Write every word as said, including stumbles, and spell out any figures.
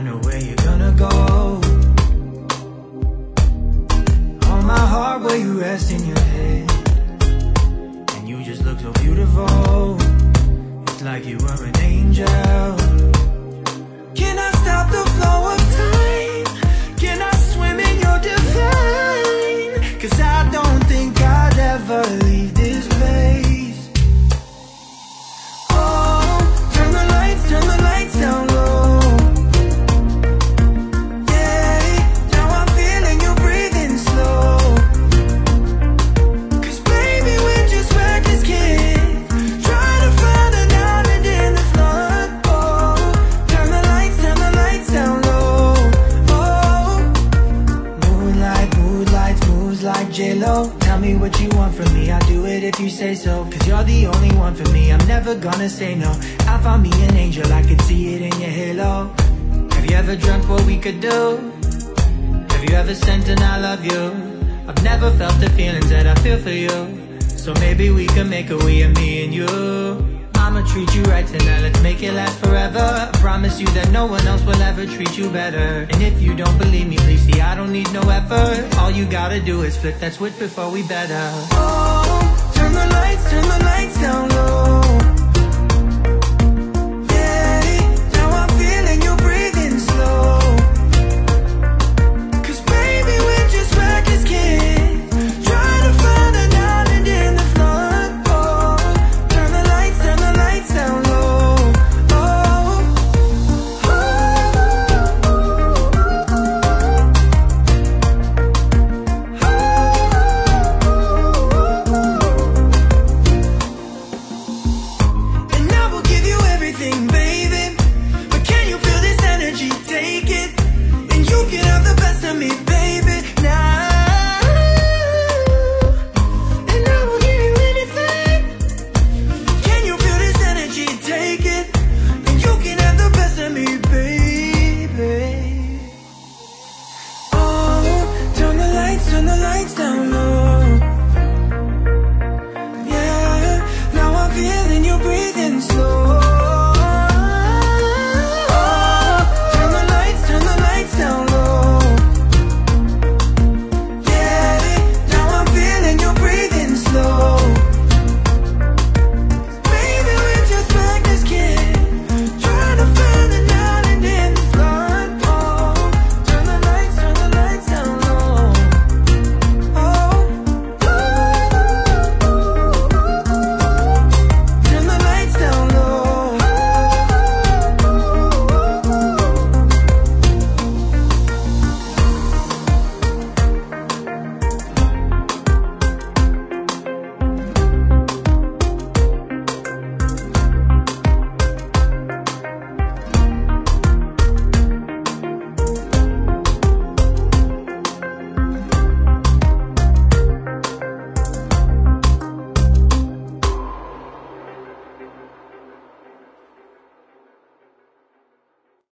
know where you're gonna go. On my heart where you rest in your head, and you just look so beautiful. It's like you were an angel. Can I stop the flow of time? Can I swim in your divine? Cause I don't think I'd ever leave this place. Oh, turn the lights, turn the lights down low. Yeah, now I'm feeling you breathing slow. Cause baby, we're just reckless kids, trying to find an island in the flood. Oh, turn the lights, turn the lights down low. Oh, moonlight, moonlight, moves like J-Lo. Tell me what you want from me, I'll do it if you say so. Cause you're the only one for me, I'm never gonna say no. I found me an angel, I could see it in your halo. Have you ever dreamt what we could do? Have you ever sent an I love you? I've never felt the feelings that I feel for you. So maybe we can make a we and me and you. I'ma treat you right tonight, let's make it last forever. I promise you that no one else will ever treat you better. And if you don't believe me, please see I don't need no effort. All you gotta do is flip that switch before we better. Oh, turn the lights, turn the lights down low. Yeah, now I'm feeling you breathing slow. Cause baby, we're just reckless kids, trying to find an island in the flood. Oh, turn the lights, turn the lights down low. Oh, and I will give you everything, baby. But can you feel this energy? Take it, and you can have the best of me, baby.